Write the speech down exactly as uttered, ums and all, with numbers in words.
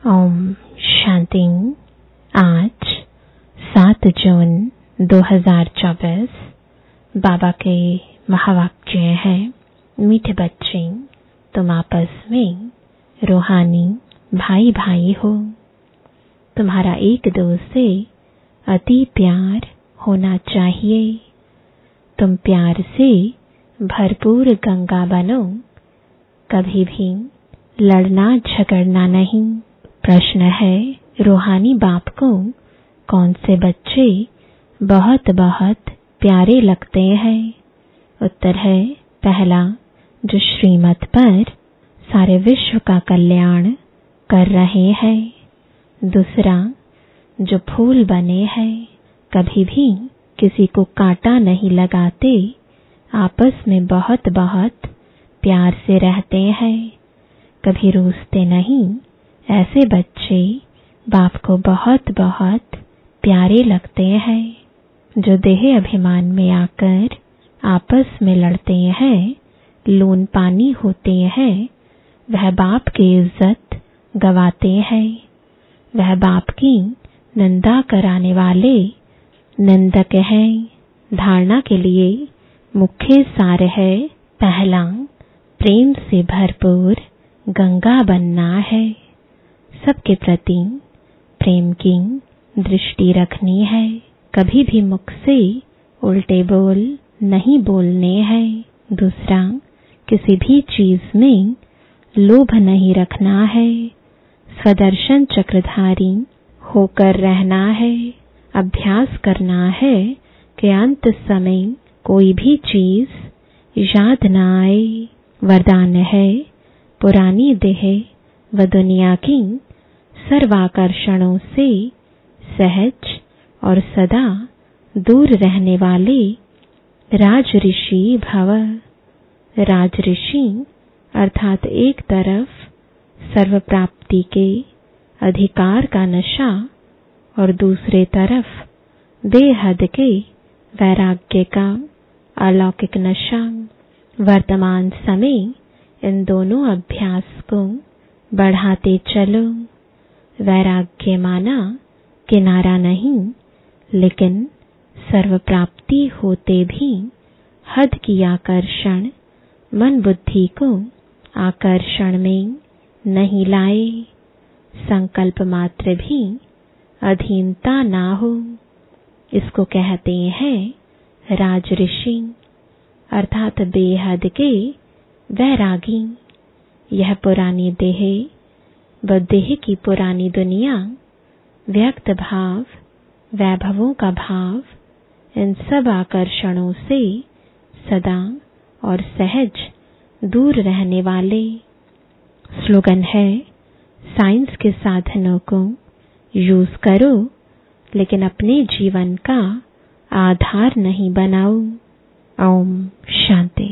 ओम शांति। आज सात जून दो हज़ार चौबीस बाबा के महावाक्य हैं, मीठे बच्चे तुम आपस में रूहानी भाई भाई हो। तुम्हारा एक दूसरे से अति प्यार होना चाहिए। तुम प्यार से भरपूर गंगा बनो, कभी भी लड़ना झगड़ना नहीं। प्रश्न है, रूहानी बाप को कौन से बच्चे बहुत बहुत प्यारे लगते हैं? उत्तर है, पहला जो श्रीमत पर सारे विश्व का कल्याण कर रहे हैं। दूसरा जो फूल बने हैं, कभी भी किसी को कांटा नहीं लगाते, आपस में बहुत बहुत प्यार से रहते हैं, कभी रूठते नहीं। ऐसे बच्चे बाप को बहुत बहुत प्यारे लगते हैं। जो देह अभिमान में आकर आपस में लड़ते हैं, लून पानी होते हैं, वह बाप की इज्जत गवाते हैं। वह बाप की निंदा कराने वाले निंदक हैं। धारणा के लिए मुख्य सार है, पहला प्रेम से भरपूर गंगा बनना है। सबके प्रति प्रेम की दृष्टि रखनी है। कभी भी मुख से उल्टे बोल नहीं बोलने हैं। दूसरा, किसी भी चीज में लोभ नहीं रखना है। स्वदर्शन चक्रधारी होकर रहना है। अभ्यास करना है कि अंत समय कोई भी चीज याद न आए। वरदान है, पुरानी देह व दुनिया की सर्वाकर्षणों से सहज और सदा दूर रहने वाले राज ऋषि भव। राज ऋषि अर्थात एक तरफ सर्व प्राप्ति के अधिकार का नशा और दूसरे तरफ बेहद के वैराग्य का अलौकिक नशा। वर्तमान समय इन दोनों अभ्यास को बढ़ाते चलो। वैराग्य माना किनारा नहीं, लेकिन सर्व प्राप्ति होते भी हद की आकर्षण मन बुद्धि को आकर्षण में नहीं लाए। संकल्प मात्र भी अधीनता ना हो, इसको कहते हैं राज ऋषि अर्थात बेहद के वैरागी। यह पुरानी देह व देह की पुरानी दुनिया, व्यक्त भाव, वैभवों का भाव, इन सब आकर्षणों से सदा और सहज दूर रहने वाले। स्लोगन है, साइंस के साधनों को यूज करो, लेकिन अपने जीवन का आधार नहीं बनाओ। ओम शांति।